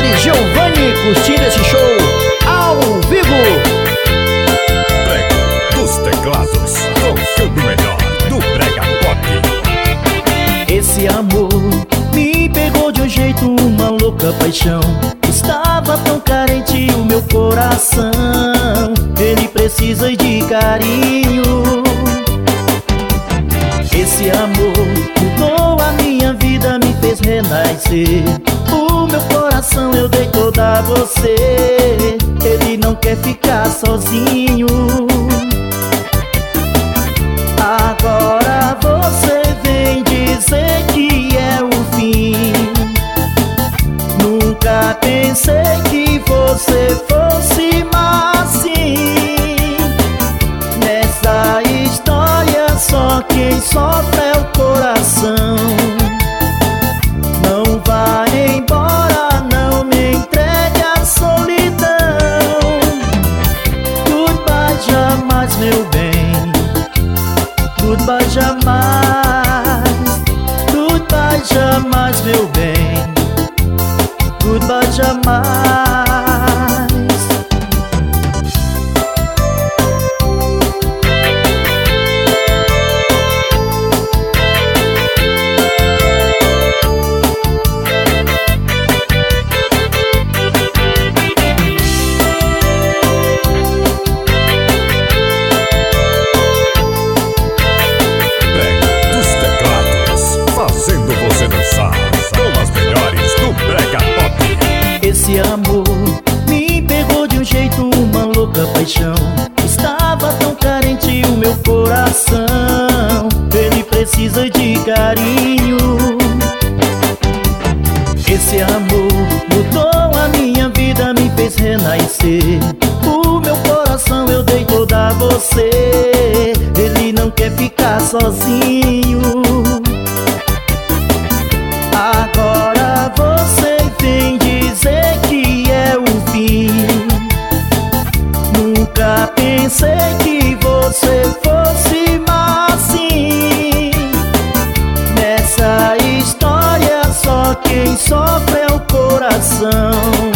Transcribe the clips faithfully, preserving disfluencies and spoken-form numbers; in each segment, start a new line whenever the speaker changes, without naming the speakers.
Padre Giovanni curtindo esse show ao vivo.
Brega dos teclados, tocando o melhor do brega pop.
Esse amor me pegou de um jeito, uma louca paixão. Estava tão carente o meu coração, ele precisa de carinho. Esse amor mudou a minha vida, me fez renascer. O meu coração eu dei toda a você, ele não quer ficar sozinho. Agora você vem dizer que é o fim. Nunca pensei que você fosse assim. Nessa história só quem sofre é o coração. Não vá embora, não me entregue à solidão. Goodbye jamais, meu bem. Goodbye jamais. Goodbye jamais, meu bem. Goodbye jamais. Esse amor me pegou de um jeito, uma louca paixão. Estava tão carente o meu coração, ele precisa de carinho. Esse amor mudou a minha vida, me fez renascer. O meu coração eu dei toda a você, ele não quer ficar sozinho. Agora você vem dizer que é o fim. Nunca pensei que você fosse assim. Nessa história só quem sofre é o coração.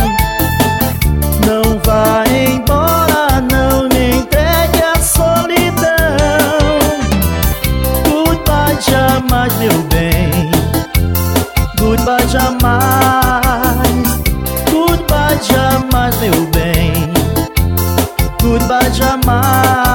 Não vá embora, não me entregue à solidão. Goodbye jamais, meu bem. Goodbye jamais. Goodbye jamais, meu bem. Goodbye jamais.